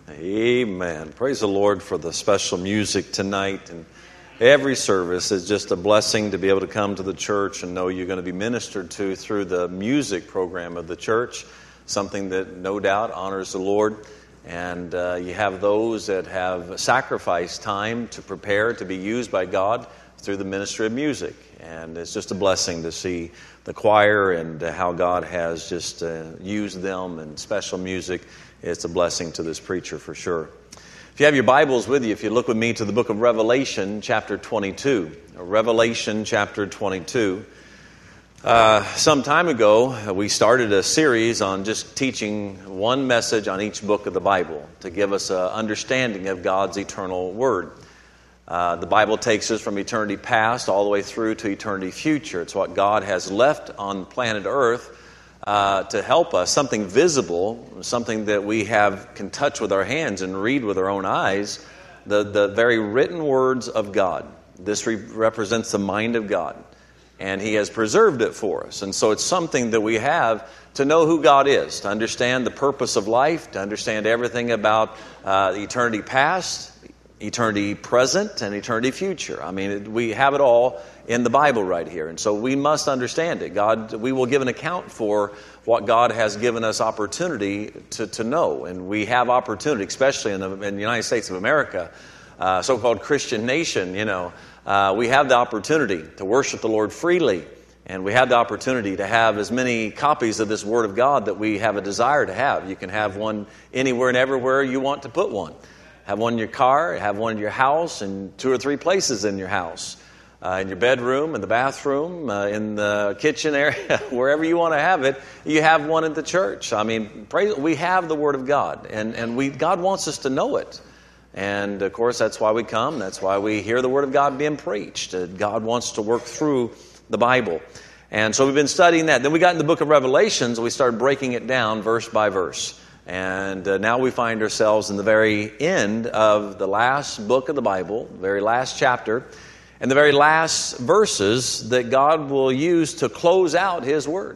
Amen. Praise the Lord for the special music tonight. And every service is just a blessing to be able to come to the church and know you're going to be ministered to through the music program of the church, something that no doubt honors the Lord. And you have those that have sacrificed time to prepare to be used by God through the ministry of music. And it's just a blessing to see the choir and how God has just used them and special music. It's a blessing to this preacher for sure. If you have your Bibles with you, if you look with me to the book of Revelation, chapter 22. Revelation, chapter 22. Some time ago, we started a series on just teaching one message on each book of the Bible to give us an understanding of God's eternal Word. The Bible takes us from eternity past all the way through to eternity future. It's what God has left on planet Earth to help us, something visible, something that we can touch with our hands and read with our own eyes, the very written words of God. This represents the mind of God, and He has preserved it for us. And so it's something that we have to know who God is, to understand the purpose of life, to understand everything about eternity past, eternity present, and eternity future. I mean, we have it all in the Bible right here. And so we must understand it. We will give an account for what God has given us opportunity to know. And we have opportunity, especially in the United States of America, so-called Christian nation, we have the opportunity to worship the Lord freely. And we have the opportunity to have as many copies of this Word of God that we have a desire to have. You can have one anywhere and everywhere you want to put one. Have one in your car, have one in your house, and 2 or 3 places in your house. In your bedroom, in the bathroom, in the kitchen area, wherever you want to have it, you have one at the church. I mean, we have the Word of God, and God wants us to know it. And, of course, that's why we come. That's why we hear the Word of God being preached. God wants to work through the Bible. And so we've been studying that. Then we got in the book of Revelations, and we started breaking it down verse by verse. And now we find ourselves in the very end of the last book of the Bible, the very last chapter, and the very last verses that God will use to close out His Word.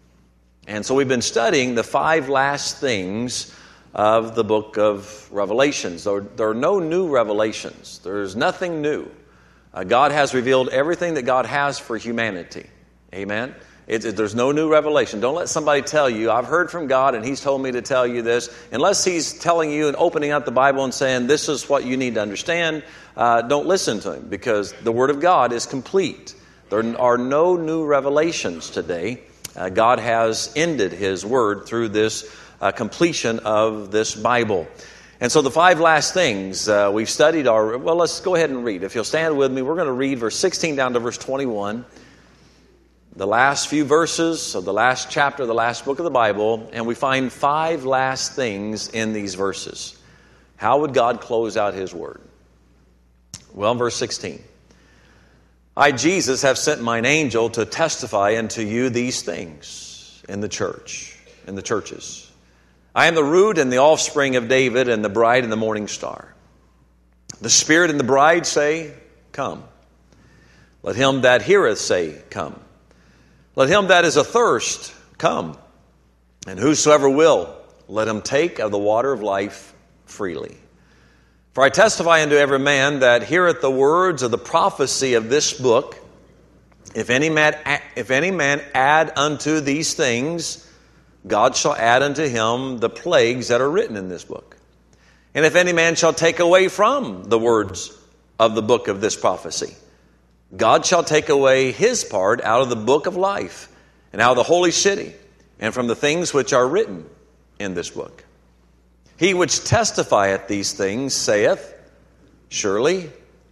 And so we've been studying the 5 last things of the book of Revelations. There are no new revelations. There's nothing new. God has revealed everything that God has for humanity. Amen? There's no new revelation. Don't let somebody tell you, I've heard from God and He's told me to tell you this. Unless He's telling you and opening up the Bible and saying, this is what you need to understand, don't listen to Him, because the Word of God is complete. There are no new revelations today. God has ended His Word through this completion of this Bible. And so the 5 last things we've studied are, well, let's go ahead and read. If you'll stand with me, we're going to read verse 16 down to verse 21. The last few verses of the last chapter of the last book of the Bible, and we find 5 last things in these verses. How would God close out His Word? Well, verse 16. I, Jesus, have sent mine angel to testify unto you these things in the churches. I am the root and the offspring of David, and the bride and the morning star. The Spirit and the bride say, come. Let him that heareth say, come. Let him that is athirst come, and whosoever will, let him take of the water of life freely. For I testify unto every man that heareth the words of the prophecy of this book, if any man add unto these things, God shall add unto him the plagues that are written in this book. And if any man shall take away from the words of the book of this prophecy, God shall take away his part out of the book of life, and out of the holy city, and from the things which are written in this book. He which testifieth these things saith, surely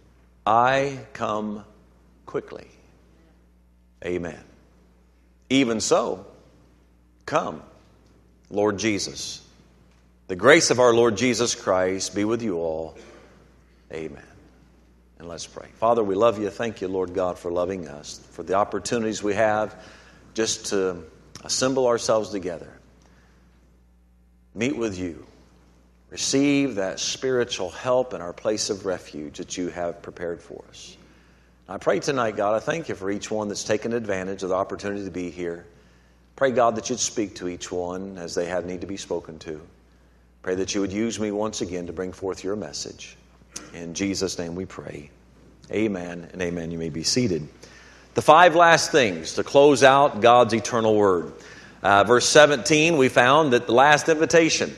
I come quickly. Amen. Even so, come, Lord Jesus. The grace of our Lord Jesus Christ be with you all. Amen. And let's pray. Father, we love you. Thank you, Lord God, for loving us, for the opportunities we have just to assemble ourselves together, meet with you, receive that spiritual help in our place of refuge that you have prepared for us. I pray tonight, God, I thank you for each one that's taken advantage of the opportunity to be here. Pray, God, that you'd speak to each one as they have need to be spoken to. Pray that you would use me once again to bring forth your message. In Jesus' name we pray. Amen and amen. You may be seated. The 5 last things to close out God's eternal word. Verse 17, we found that the last invitation.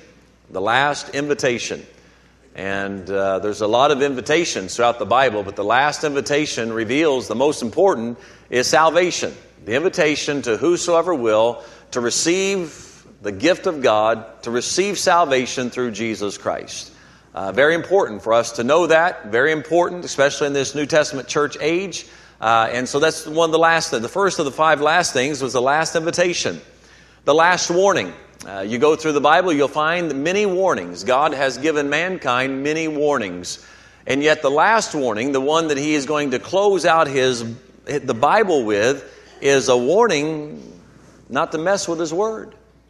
And there's a lot of invitations throughout the Bible, but the last invitation reveals the most important is salvation. The invitation to whosoever will to receive the gift of God, to receive salvation through Jesus Christ. Very important for us to know that. Very important, especially in this New Testament church age. And so that's one of the last things. The first of the 5 last things was the last invitation. The last warning. You go through the Bible, you'll find many warnings. God has given mankind many warnings. And yet the last warning, the one that He is going to close out the Bible with, is a warning not to mess with His Word.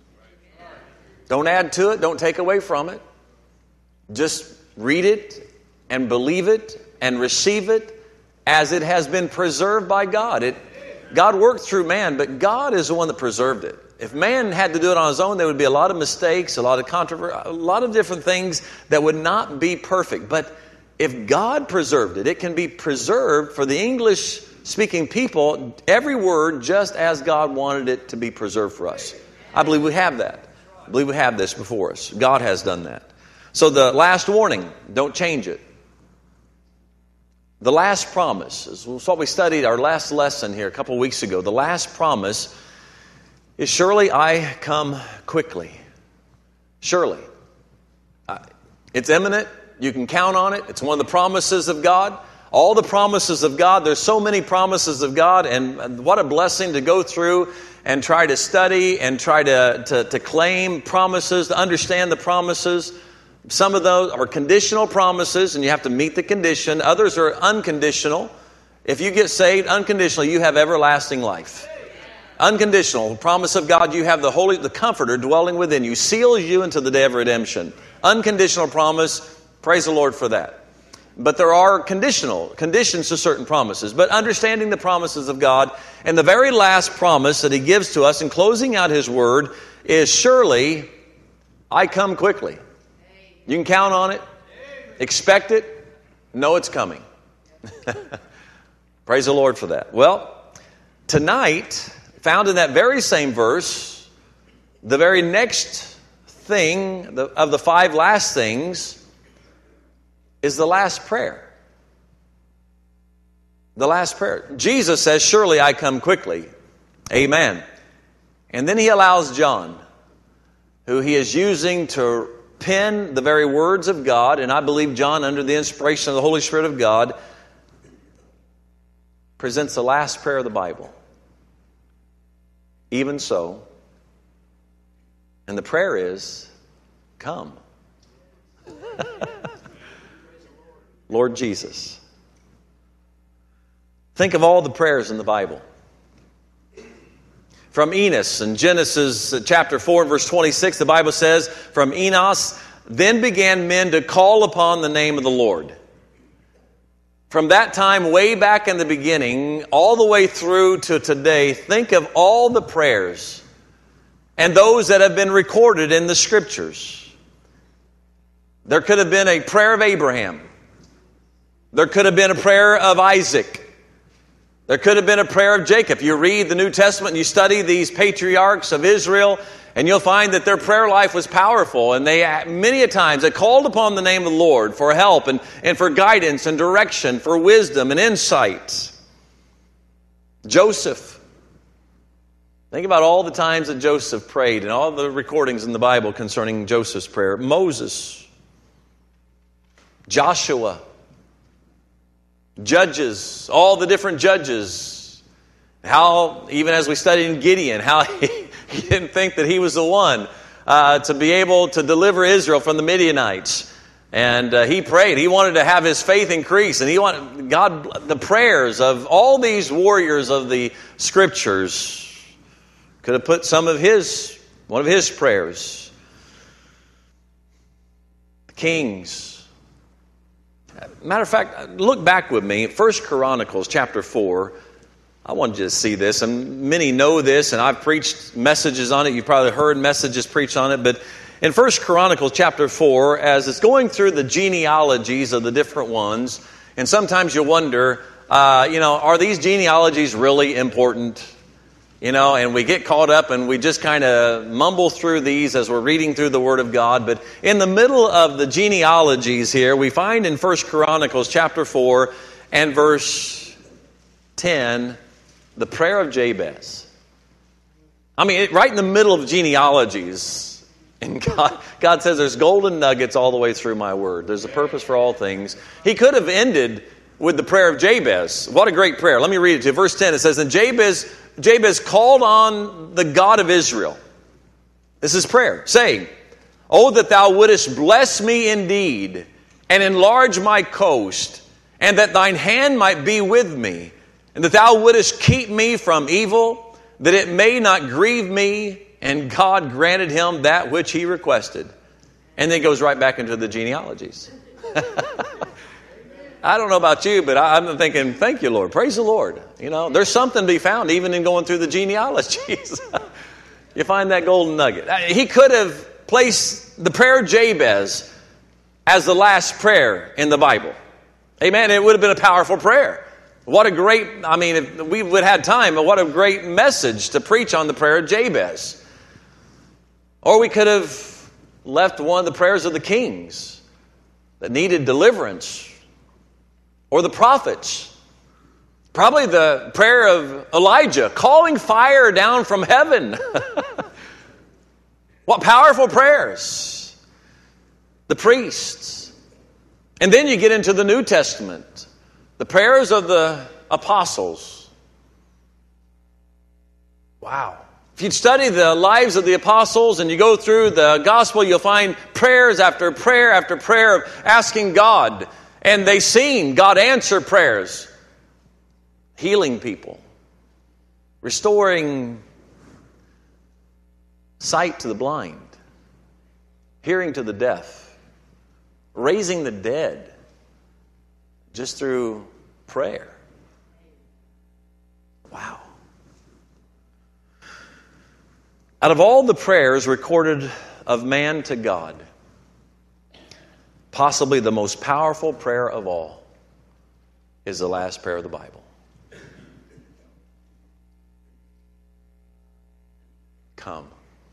Don't add to it, don't take away from it. Just read it and believe it and receive it as it has been preserved by God. God worked through man, but God is the one that preserved it. If man had to do it on his own, there would be a lot of mistakes, a lot of controversy, a lot of different things that would not be perfect. But if God preserved it, it can be preserved for the English-speaking people, every word just as God wanted it to be preserved for us. I believe we have that. I believe we have this before us. God has done that. So the last warning, don't change it. The last promise is what we studied our last lesson here a couple of weeks ago. The last promise is surely I come quickly. Surely. It's imminent. You can count on it. It's one of the promises of God. All the promises of God. There's so many promises of God, and what a blessing to go through and try to study and try to claim promises, to understand the promises. Some of those are conditional promises, and you have to meet the condition. Others are unconditional. If you get saved unconditionally, you have everlasting life. Unconditional. The promise of God, you have the Comforter dwelling within you, seals you into the day of redemption. Unconditional promise, praise the Lord for that. But there are conditions to certain promises. But understanding the promises of God, and the very last promise that He gives to us in closing out His Word is surely I come quickly. You can count on it. Expect it. Know it's coming. Praise the Lord for that. Well, tonight, found in that very same verse, the very next thing of the 5 last things is the last prayer. The last prayer. Jesus says, surely I come quickly. Amen. And then He allows John, who He is using to pen the very words of God, and I believe John, under the inspiration of the Holy Spirit of God, presents the last prayer of the Bible. Even so, and the prayer is, come. Lord Jesus. Think of all the prayers in the Bible. From Enos in Genesis chapter 4 and verse 26, the Bible says, from Enos, then began men to call upon the name of the Lord. From that time, way back in the beginning, all the way through to today, think of all the prayers and those that have been recorded in the Scriptures. There could have been a prayer of Abraham. There could have been a prayer of Isaac. There could have been a prayer of Jacob. You read the New Testament and you study these patriarchs of Israel, and you'll find that their prayer life was powerful. And they, many a times, they called upon the name of the Lord for help and for guidance and direction, for wisdom and insight. Joseph. Think about all the times that Joseph prayed and all the recordings in the Bible concerning Joseph's prayer. Moses. Joshua. Judges, all the different judges. How, even as we studied in Gideon, how he didn't think that he was the one to be able to deliver Israel from the Midianites. And he prayed. He wanted to have his faith increase. And he wanted God, the prayers of all these warriors of the Scriptures, could have put one of his prayers. The kings. Matter of fact, look back with me, 1 Chronicles chapter 4. I want you to see this, and many know this, and I've preached messages on it. You've probably heard messages preached on it, but In 1 Chronicles chapter 4, as it's going through the genealogies of the different ones, and sometimes you wonder, are these genealogies really important? And we get caught up and we just kind of mumble through these as we're reading through the Word of God. But in the middle of the genealogies here, we find in 1 Chronicles chapter 4 and verse 10, the prayer of Jabez. Right in the middle of genealogies. And God says there's golden nuggets all the way through my Word. There's a purpose for all things. He could have ended with the prayer of Jabez. What a great prayer. Let me read it to you. Verse 10, it says, and Jabez called on the God of Israel. This is prayer, saying, oh, that thou wouldest bless me indeed, and enlarge my coast, and that thine hand might be with me, and that thou wouldest keep me from evil, that it may not grieve me. And God granted him that which he requested. And then goes right back into the genealogies. I don't know about you, but I'm thinking, thank you, Lord. Praise the Lord. There's something to be found even in going through the genealogies. You find that golden nugget. He could have placed the prayer of Jabez as the last prayer in the Bible. Amen. It would have been a powerful prayer. What a great, if we would have had time, what a great message to preach on the prayer of Jabez. Or we could have left one of the prayers of the kings that needed deliverance. Or the prophets. Probably the prayer of Elijah, calling fire down from heaven. What powerful prayers. The priests. And then you get into the New Testament. The prayers of the apostles. Wow. If you study the lives of the apostles and you go through the gospel, you'll find prayers after prayer after prayer of asking God. And they seen God answer prayers. Healing people. Restoring sight to the blind. Hearing to the deaf. Raising the dead. Just through prayer. Wow. Out of all the prayers recorded of man to God, possibly the most powerful prayer of all is the last prayer of the Bible. Come.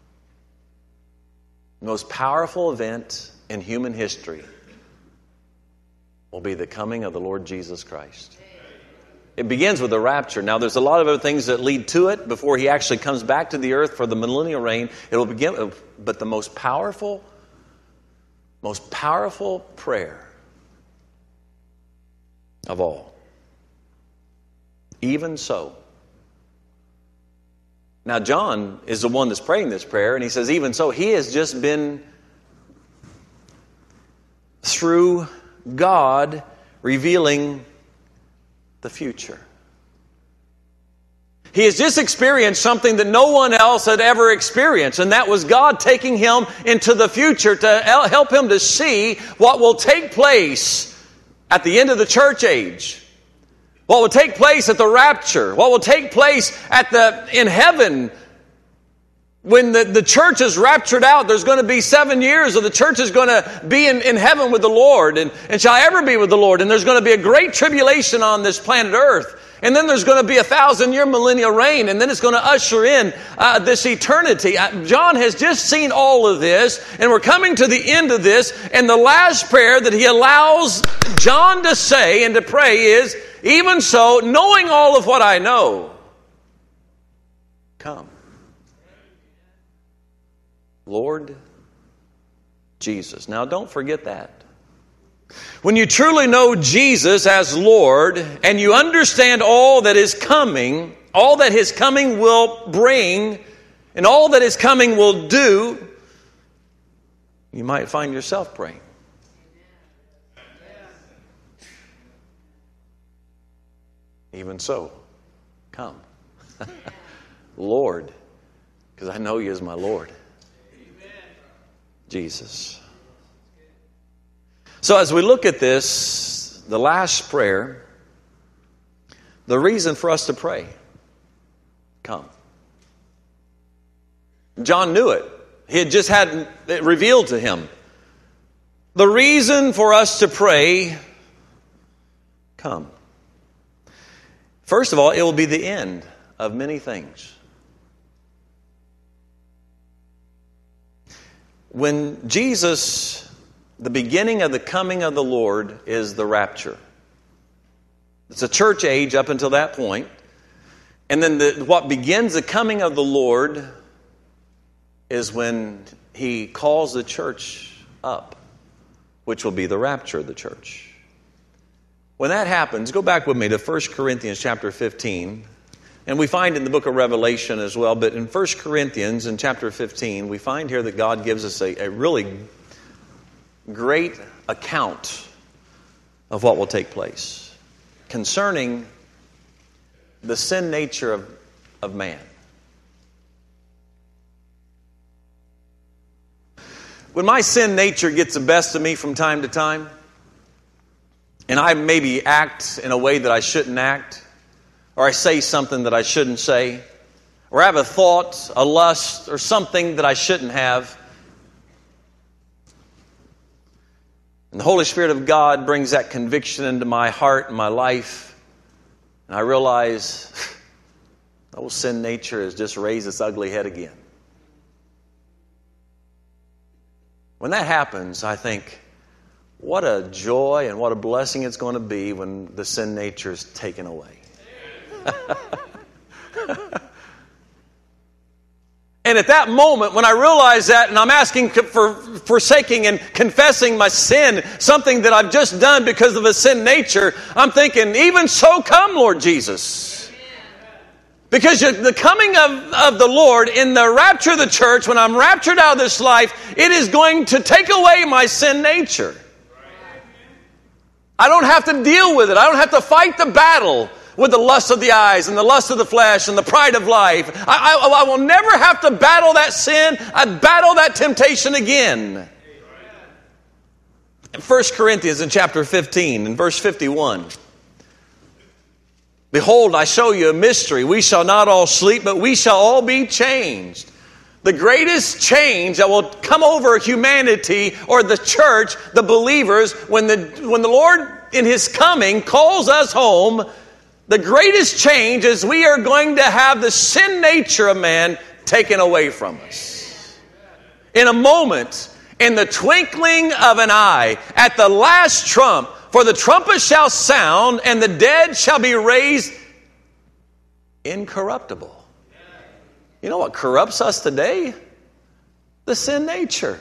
The most powerful event in human history will be the coming of the Lord Jesus Christ. It begins with the rapture. Now, there's a lot of other things that lead to it before he actually comes back to the earth for the millennial reign. It will begin, but the most powerful prayer of all. Even so. Now, John is the one that's praying this prayer, and he says, even so, he has just been through God revealing the future. He has just experienced something that no one else had ever experienced, and that was God taking him into the future to help him to see what will take place at the end of the church age. What will take place at the rapture. What will take place in heaven. When the church is raptured out, there's going to be 7 years of the church is going to be in heaven with the Lord and shall ever be with the Lord. And there's going to be a great tribulation on this planet Earth. And then there's going to be 1,000-year millennial reign. And then it's going to usher in this eternity. John has just seen all of this. And we're coming to the end of this. And the last prayer that he allows John to say and to pray is, even so, knowing all of what I know, come. Lord Jesus. Now, don't forget that. When you truly know Jesus as Lord and you understand all that is coming, all that His coming will bring, and all that His coming will do, you might find yourself praying. Even so, come. Lord, because I know You as my Lord. Jesus. So as we look at this, the last prayer, the reason for us to pray, come. John knew it. He had just had it revealed to him. The reason for us to pray, come. First of all, it will be the end of many things. When Jesus, the beginning of the coming of the Lord is the rapture. It's a church age up until that point. And then what begins the coming of the Lord is when He calls the church up, which will be the rapture of the church. When that happens, go back with me to 1 Corinthians chapter 15. And we find in the book of Revelation as well, but in 1 Corinthians in chapter 15, we find here that God gives us a really great account of what will take place concerning the sin nature of man. When my sin nature gets the best of me from time to time, and I maybe act in a way that I shouldn't act, or I say something that I shouldn't say, or I have a thought, a lust, or something that I shouldn't have, and the Holy Spirit of God brings that conviction into my heart and my life, and I realize the old sin nature has just raised its ugly head again. When that happens, I think, what a joy and what a blessing it's going to be when the sin nature is taken away. And at that moment, when I realize that and I'm asking for forsaking and confessing my sin, something that I've just done because of a sin nature, I'm thinking, even so come, Lord Jesus. Because the coming of the Lord in the rapture of the church, when I'm raptured out of this life, it is going to take away my sin nature. I don't have to deal with it. I don't have to fight the battle with the lust of the eyes and the lust of the flesh and the pride of life. I will never have to battle that sin. I battle that temptation again. In 1 Corinthians in chapter 15, in verse 51. Behold, I show you a mystery. We shall not all sleep, but we shall all be changed. The greatest change that will come over humanity or the church, the believers, when the Lord in His coming calls us home, the greatest change is we are going to have the sin nature of man taken away from us. In a moment, in the twinkling of an eye, at the last trump, for the trumpet shall sound, and the dead shall be raised incorruptible. You know what corrupts us today? The sin nature.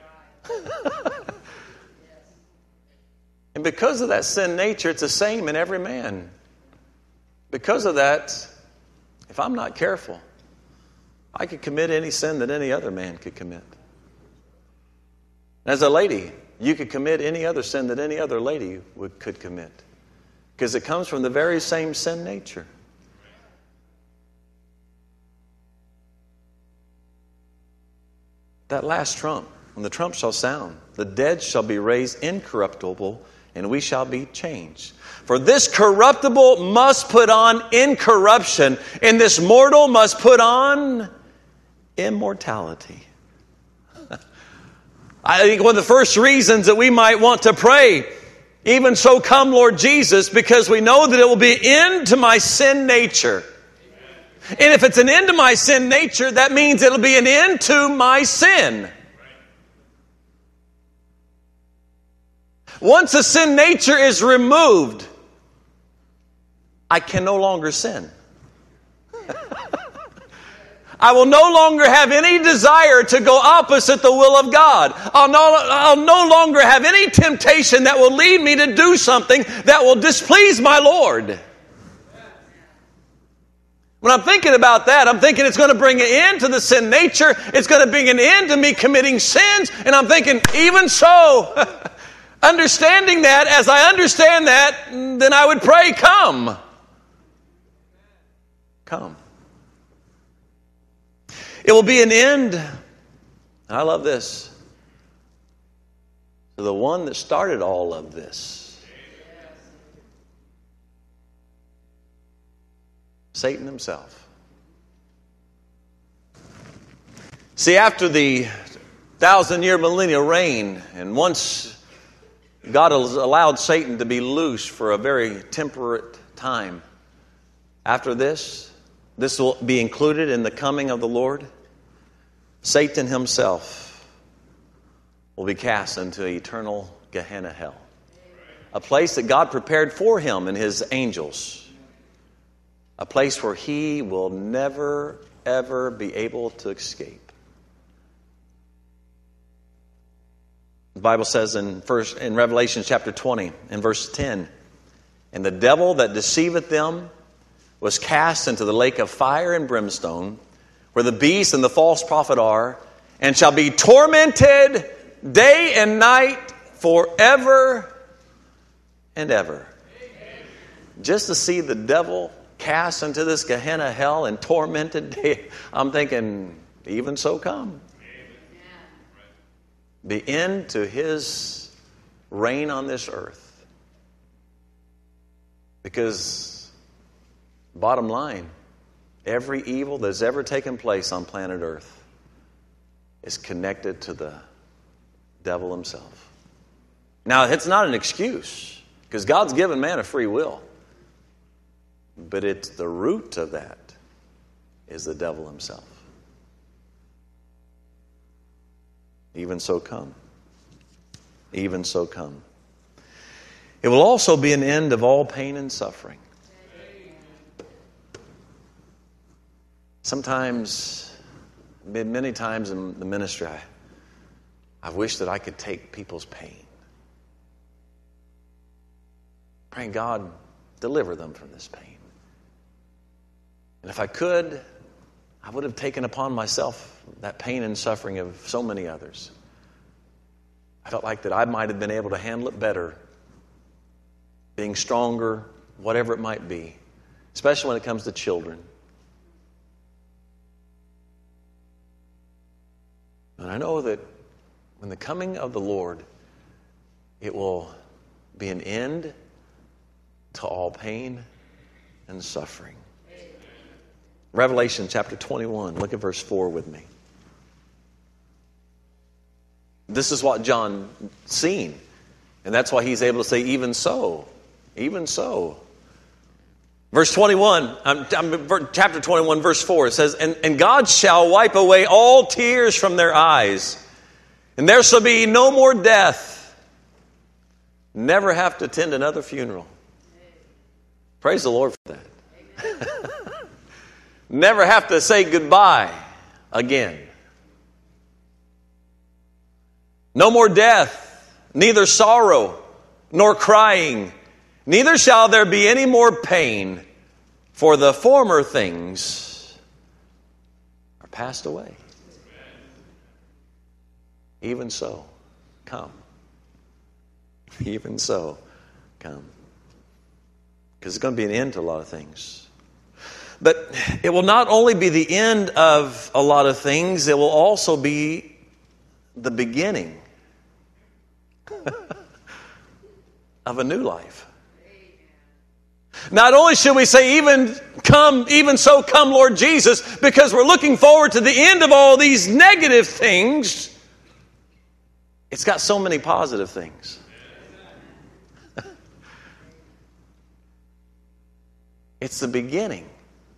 And because of that sin nature, it's the same in every man. Because of that, if I'm not careful, I could commit any sin that any other man could commit. As a lady, you could commit any other sin that any other lady could commit. Because it comes from the very same sin nature. That last trump, when the trump shall sound, the dead shall be raised incorruptible, and we shall be changed. For this corruptible must put on incorruption, and this mortal must put on immortality. I think one of the first reasons that we might want to pray, even so come Lord Jesus, because we know that it will be an end to my sin nature. And if it's an end to my sin nature, that means it'll be an end to my sin. Once the sin nature is removed, I can no longer sin. I will no longer have any desire to go opposite the will of God. I'll no longer have any temptation that will lead me to do something that will displease my Lord. When I'm thinking about that, I'm thinking it's going to bring an end to the sin nature. It's going to bring an end to me committing sins. And I'm thinking, even so, understanding that, as I understand that, then I would pray, come. Come. It will be an end, and I love this, to the one that started all of this. Satan himself. See, after the 1,000-year millennial reign, and once God has allowed Satan to be loose for a very temperate time, after this will be included in the coming of the Lord. Satan himself will be cast into eternal Gehenna hell, a place that God prepared for him and his angels, a place where he will never, ever be able to escape. The Bible says in Revelation chapter 20, in verse 10, "And the devil that deceiveth them was cast into the lake of fire and brimstone, where the beast and the false prophet are, and shall be tormented day and night forever and ever." Amen. Just to see the devil cast into this Gehenna hell and tormented day, I'm thinking, even so come. The end to his reign on this earth. Because, bottom line, every evil that's ever taken place on planet Earth is connected to the devil himself. Now, it's not an excuse, because God's given man a free will. But it's the root of that is the devil himself. Even so come. Even so come. It will also be an end of all pain and suffering. Sometimes, many times in the ministry, I wish that I could take people's pain. Praying, God, deliver them from this pain. And if I could, I would have taken upon myself that pain and suffering of so many others. I felt like that I might have been able to handle it better, being stronger, whatever it might be, especially when it comes to children. And I know that when the coming of the Lord, it will be an end to all pain and suffering. Revelation chapter 21, look at verse 4 with me. This is what John seen. And that's why he's able to say, even so. Even so. Verse 21, chapter 21, verse 4, it says, And God shall wipe away all tears from their eyes, and there shall be no more death. Never have to attend another funeral. Praise the Lord for that. Never have to say goodbye again. No more death, neither sorrow nor crying, neither shall there be any more pain, for the former things are passed away. Even so, come. Even so, come. Because it's going to be an end to a lot of things. But it will not only be the end of a lot of things, it will also be the beginning of a new life. Not only should we say, even so come, Lord Jesus, because we're looking forward to the end of all these negative things, it's got so many positive things. It's the beginning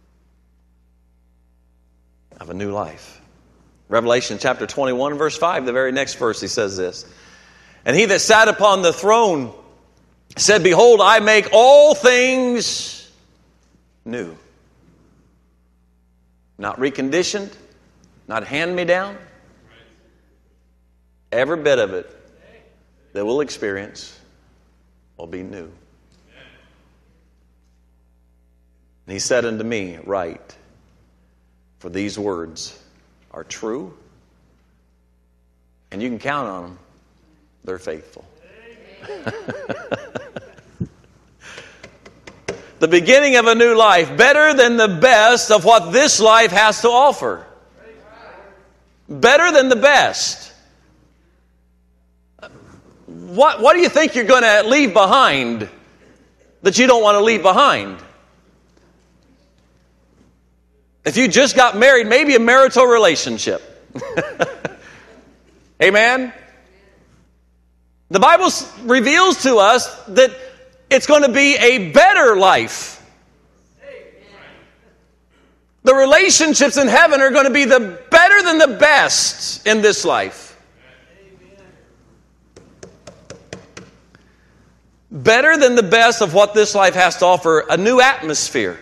of a new life. Revelation chapter 21, verse 5, the very next verse, he says this. And he that sat upon the throne said, Behold, I make all things new. Not reconditioned, not hand-me-down. Every bit of it that we'll experience will be new. And he said unto me, Write, for these words are true, and you can count on them. They're faithful. The beginning of a new life, better than the best of what this life has to offer. Better than the best. What do you think you're going to leave behind that you don't want to leave behind? If you just got married, maybe a marital relationship. Amen? The Bible reveals to us that it's going to be a better life. The relationships in heaven are going to be better than the best in this life. Better than the best of what this life has to offer, a new atmosphere.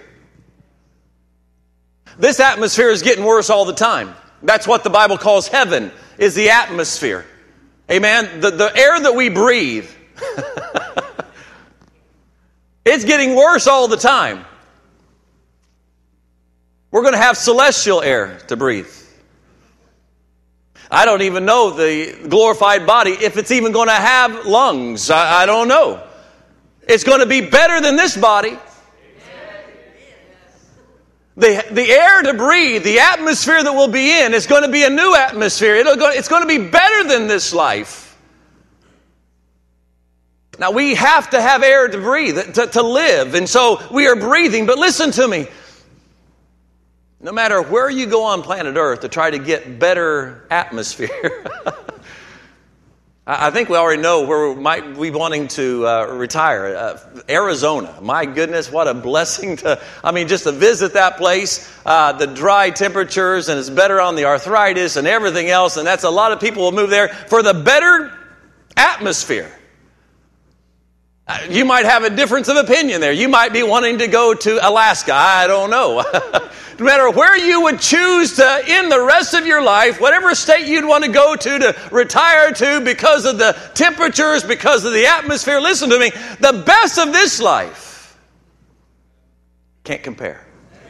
This atmosphere is getting worse all the time. That's what the Bible calls heaven, is the atmosphere. Amen? The air that we breathe. It's getting worse all the time. We're going to have celestial air to breathe. I don't even know the glorified body, if it's even going to have lungs. I don't know. It's going to be better than this body. The air to breathe, the atmosphere that we'll be in, is going to be a new atmosphere. It's going to be better than this life. Now, we have to have air to breathe, to live. And so we are breathing. But listen to me. No matter where you go on planet Earth to try to get better atmosphere, I think we already know where we might be wanting to retire. Arizona. My goodness, what a blessing just to visit that place. The dry temperatures, and it's better on the arthritis and everything else. And that's a lot of people will move there for the better atmosphere. You might have a difference of opinion there. You might be wanting to go to Alaska. I don't know. No matter where you would choose to end the rest of your life, whatever state you'd want to go to retire to because of the temperatures, because of the atmosphere, listen to me, the best of this life can't compare.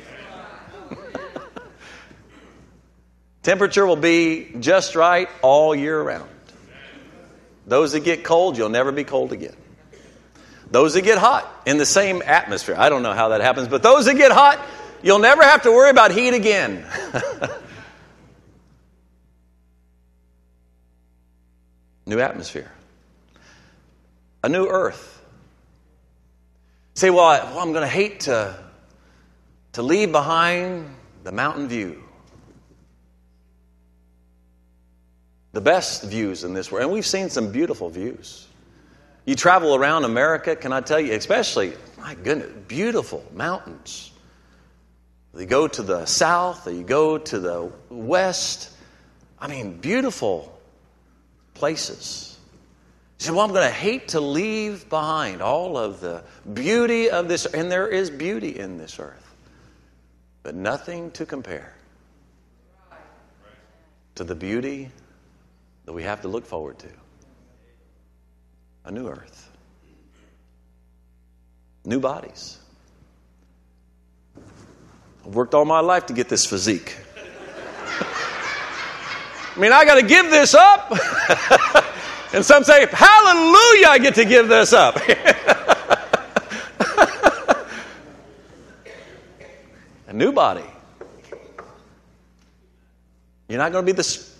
Temperature will be just right all year round. Those that get cold, you'll never be cold again. Those that get hot in the same atmosphere, I don't know how that happens, but those that get hot, you'll never have to worry about heat again. New atmosphere. A new earth. Say, well, I'm going to hate to leave behind the mountain view. The best views in this world. And we've seen some beautiful views. You travel around America, can I tell you, especially, my goodness, beautiful mountains. You go to the south, or you go to the west. Beautiful places. You say, well, I'm going to hate to leave behind all of the beauty of this, and there is beauty in this earth, but nothing to compare to the beauty that we have to look forward to. A new earth. New bodies. I've worked all my life to get this physique. I got to give this up. And some say, hallelujah, I get to give this up. A new body. You're not going to be this.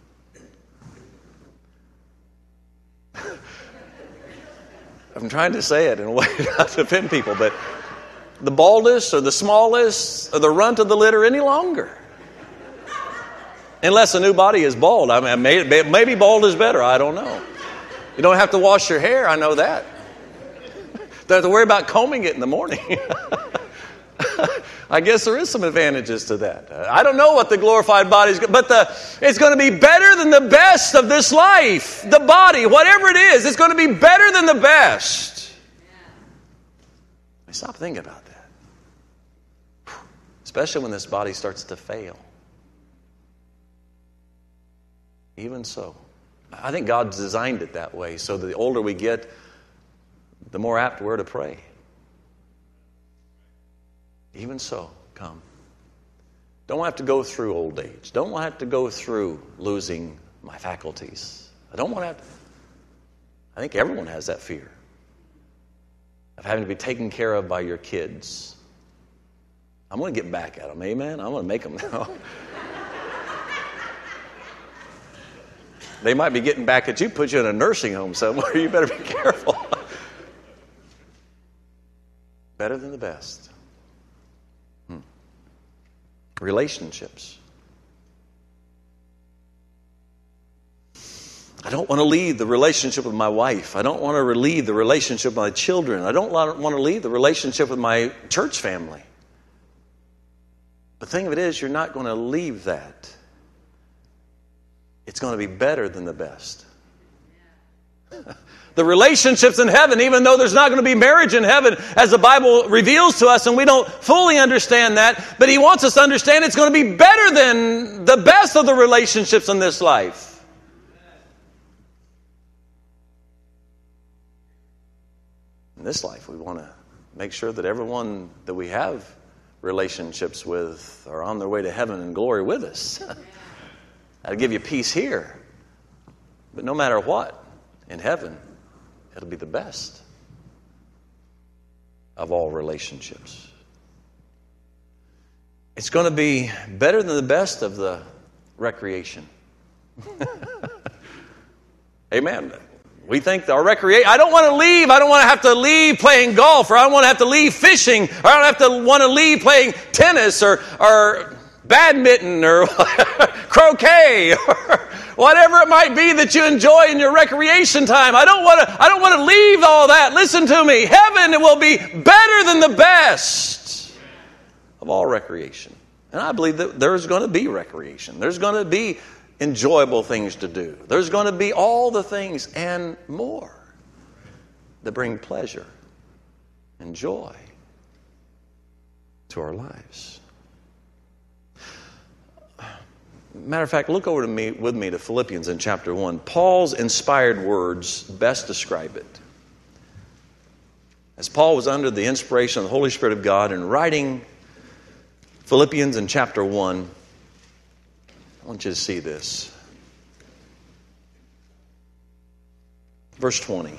I'm trying to say it in a way not to offend people, but the baldest or the smallest or the runt of the litter any longer. Unless a new body is bald. Maybe bald is better. I don't know. You don't have to wash your hair. I know that. Don't have to worry about combing it in the morning. I guess there is some advantages to that. I don't know what the glorified body is, but it's going to be better than the best of this life. The body, whatever it is, it's going to be better than the best. Stop thinking about that. Especially when this body starts to fail. Even so. I think God's designed it that way, so that the older we get, the more apt we're to pray. Even so, come. Don't have to go through old age. Don't have to go through losing my faculties. I don't want to have to. I think everyone has that fear of having to be taken care of by your kids. I'm going to get back at them, amen? I'm going to make them now. They might be getting back at you, put you in a nursing home somewhere. You better be careful. Better than the best. Relationships. I don't want to leave the relationship with my wife. I don't want to leave the relationship with my children. I don't want to leave the relationship with my church family. The thing of it is, you're not going to leave that. It's going to be better than the best. The relationships in heaven, even though there's not going to be marriage in heaven, as the Bible reveals to us, and we don't fully understand that, but He wants us to understand it's going to be better than the best of the relationships in this life. In this life, we want to make sure that everyone that we have relationships with are on their way to heaven and glory with us. That'll give you peace here. But no matter what, in heaven, it'll be the best of all relationships. It's going to be better than the best of the recreation. Amen. We think our recreation, I don't want to leave. I don't want to have to leave playing golf, or I don't want to have to leave fishing, or I don't have to want to leave playing tennis or badminton or croquet or whatever it might be that you enjoy in your recreation time. I don't want to leave all that. Listen to me. Heaven will be better than the best of all recreation. And I believe that there's going to be recreation. There's going to be enjoyable things to do. There's going to be all the things and more that bring pleasure and joy to our lives. Matter of fact, look over with me to Philippians in chapter 1. Paul's inspired words best describe it. As Paul was under the inspiration of the Holy Spirit of God and writing Philippians in chapter 1, I want you to see this. Verse 20.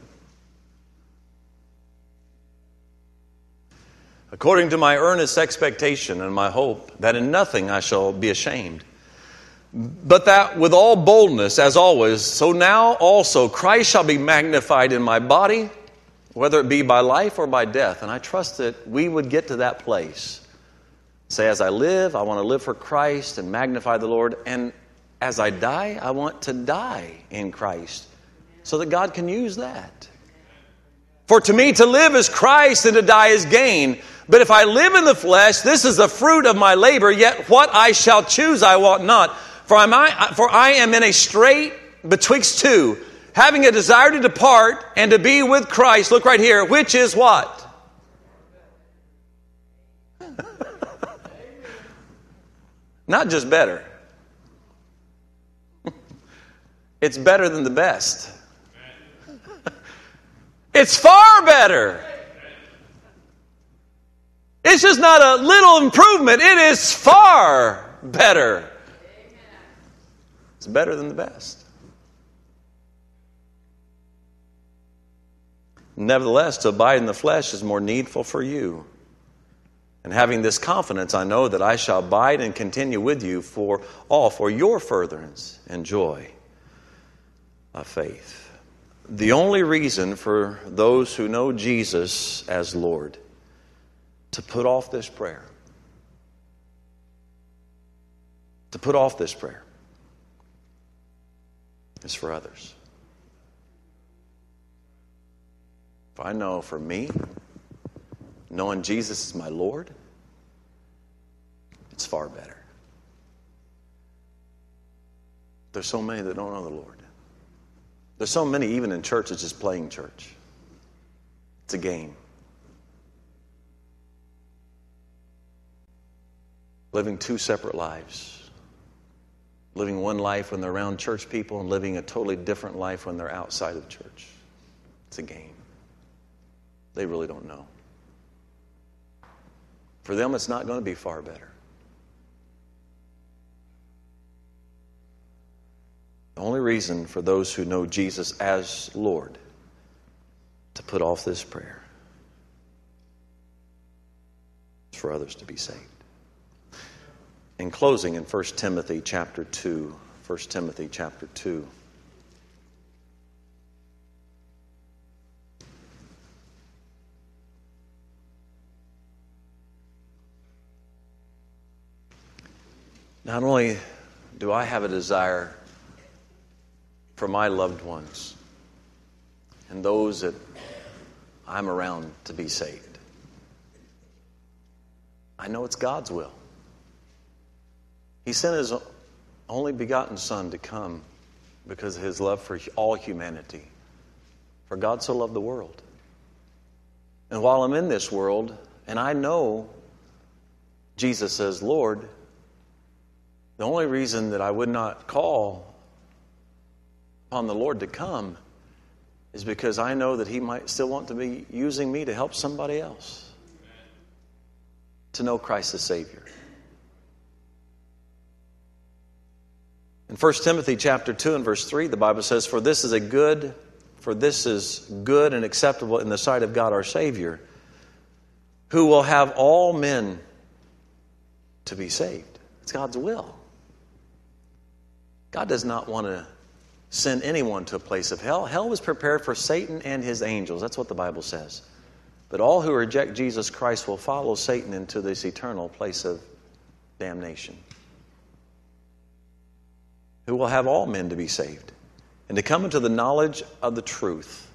According to my earnest expectation and my hope, that in nothing I shall be ashamed, but that with all boldness, as always, so now also Christ shall be magnified in my body, whether it be by life or by death. And I trust that we would get to that place. Say, as I live, I want to live for Christ and magnify the Lord. And as I die, I want to die in Christ so that God can use that. For to me, to live is Christ and to die is gain. But if I live in the flesh, this is the fruit of my labor, yet what I shall choose I want not. For I am in a strait betwixt two, having a desire to depart and to be with Christ. Look right here, which is what? Not just better. It's better than the best. It's far better. It's just not a little improvement. It is far better. It's better than the best. Nevertheless, to abide in the flesh is more needful for you. And having this confidence, I know that I shall abide and continue with you for your furtherance and joy of faith. The only reason for those who know Jesus as Lord to put off this prayer, is for others. If I know for me, knowing Jesus is my Lord, it's far better. There's so many that don't know the Lord. There's so many even in church that's just playing church. It's a game. Living two separate lives. Living one life when they're around church people and living a totally different life when they're outside of church. It's a game. They really don't know. For them, it's not going to be far better. The only reason for those who know Jesus as Lord to put off this prayer is for others to be saved. In closing, in 1 Timothy chapter 2, 1 Timothy chapter 2. Not only do I have a desire for my loved ones and those that I'm around to be saved. I know it's God's will. He sent His only begotten Son to come because of His love for all humanity. For God so loved the world. And while I'm in this world, and I know Jesus says, Lord, the only reason that I would not call upon the Lord to come is because I know that He might still want to be using me to help somebody else to know Christ as Savior. In 1 Timothy chapter 2 and verse 3, the Bible says, For this is good and acceptable in the sight of God our Savior, who will have all men to be saved. It's God's will. God does not want to send anyone to a place of hell. Hell was prepared for Satan and his angels. That's what the Bible says. But all who reject Jesus Christ will follow Satan into this eternal place of damnation. Who will have all men to be saved and to come into the knowledge of the truth.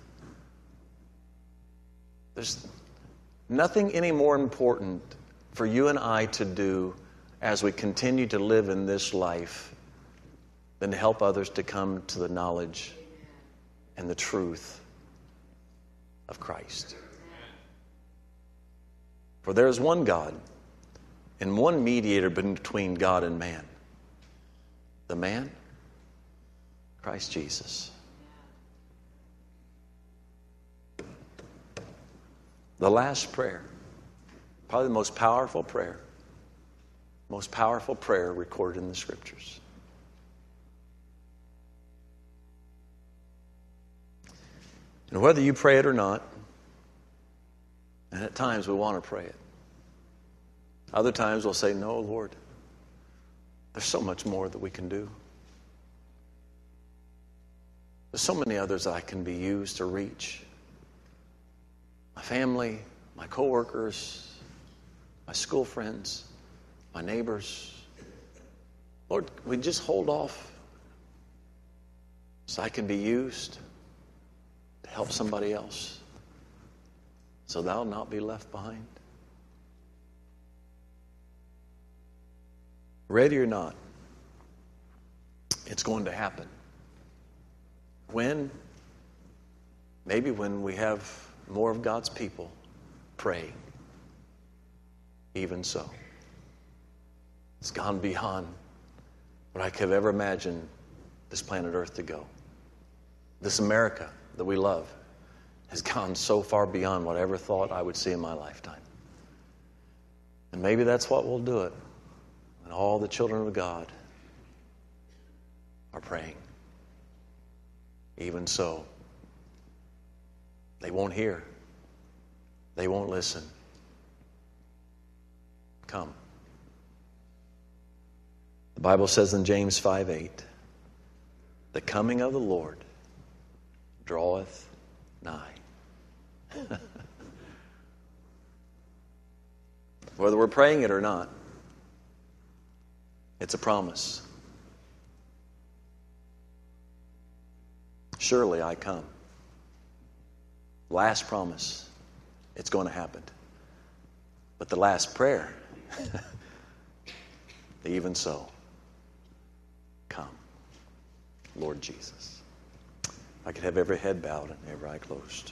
There's nothing any more important for you and I to do as we continue to live in this life than to help others to come to the knowledge and the truth of Christ. For there is one God and one mediator between God and man. The man, Christ Jesus. The last prayer, probably the most powerful prayer recorded in the Scriptures. And whether you pray it or not, and at times we want to pray it. Other times we'll say, no, Lord, there's so much more that we can do. There's so many others that I can be used to reach. My family, my coworkers, my school friends, my neighbors. Lord, we just hold off so I can be used to help somebody else, so thou not be left behind. Ready or not, it's going to happen. When? Maybe when we have more of God's people praying. Even so. It's gone beyond what I could have ever imagined this planet Earth to go. This America that we love has gone so far beyond what I ever thought I would see in my lifetime. And maybe that's what will do it when all the children of God are praying. Even so, they won't hear. They won't listen. Come. The Bible says in James 5:8, the coming of the Lord draweth nigh. Whether we're praying it or not, it's a promise. Surely I come. Last promise. It's going to happen. But the last prayer, even so, come, Lord Jesus. I could have every head bowed and every eye closed.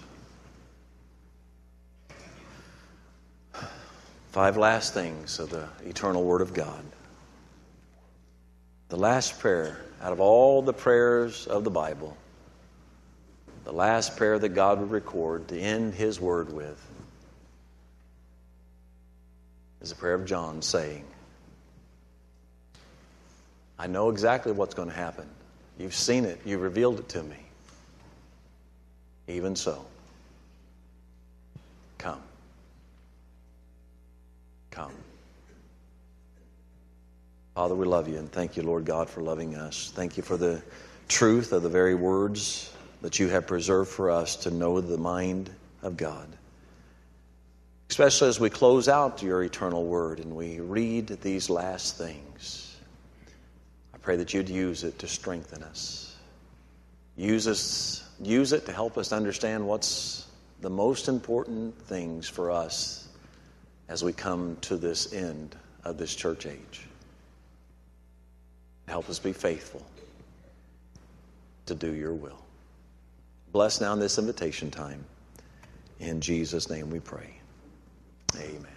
5 last things of the eternal Word of God. The last prayer out of all the prayers of the Bible, the last prayer that God would record to end His Word with, is a prayer of John saying, I know exactly what's going to happen. You've seen it. You've revealed it to me. Even so, come. Come. Father, we love you and thank you, Lord God, for loving us. Thank you for the truth of the very words that you have preserved for us to know the mind of God. Especially as we close out your eternal word and we read these last things. I pray that you'd use it to strengthen us, Use it to help us understand what's the most important things for us as we come to this end of this church age. Help us be faithful to do your will. Bless now in this invitation time. In Jesus' name we pray. Amen.